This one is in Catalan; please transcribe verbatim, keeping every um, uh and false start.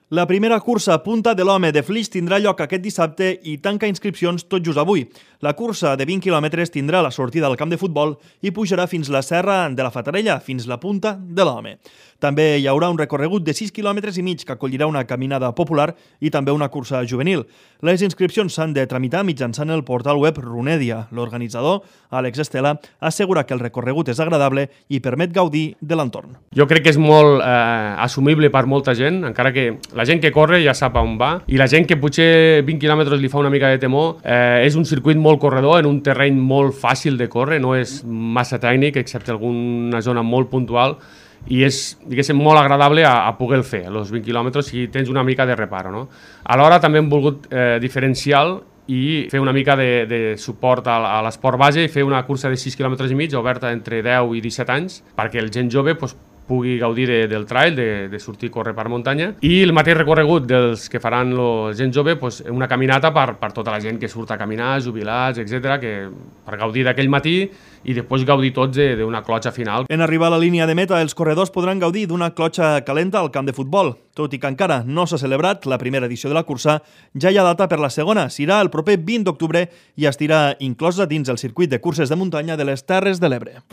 La primera cursa Punta de l'Home de Flix tindrà lloc aquest dissabte i tanca inscripcions tot just avui. La cursa de vint quilòmetres tindrà la sortida del camp de futbol i pujarà fins la serra de la Fatarella, fins la Punta de l'Home. També hi haurà un recorregut de sis quilòmetres i mig que acollirà una caminada popular i també una cursa juvenil. Les inscripcions s'han de tramitar mitjançant el portal web Runedia. L'organitzador, Àlex Estela, assegura que el recorregut és agradable i permet gaudir de l'entorn. Jo crec que és molt eh, assumible per molta gent, encara que la gent que corre ja sap on va, i la gent que potser vint quilòmetres li fa una mica de temor, eh, és un circuit molt corredor, en un terreny molt fàcil de córrer, no és massa tècnic, excepte alguna zona molt puntual, i és, diguéssim, molt agradable a, a poder fer, els vint quilòmetres, si tens una mica de reparo, no? Alhora també hem volgut eh, diferenciar i fer una mica de, de suport a, a l'esport base i fer una cursa de sis quilòmetres i mig oberta entre deu i disset anys perquè el gent jove pues, pugui gaudir de, del trail, de, de sortir a córrer per muntanya, i el mateix recorregut dels que faran la gent jove, pues, una caminata per, per tota la gent que surt a caminar, jubilats, etcètera, que per gaudir d'aquell matí i després gaudir tots d'una clotxa final. En arribar a la línia de meta, els corredors podran gaudir d'una clotxa calenta al camp de futbol. Tot i que encara no s'ha celebrat la primera edició de la cursa, ja hi ha data per la segona. Serà el proper vint d'octubre i estirà inclosa dins el circuit de curses de muntanya de les Terres de l'Ebre.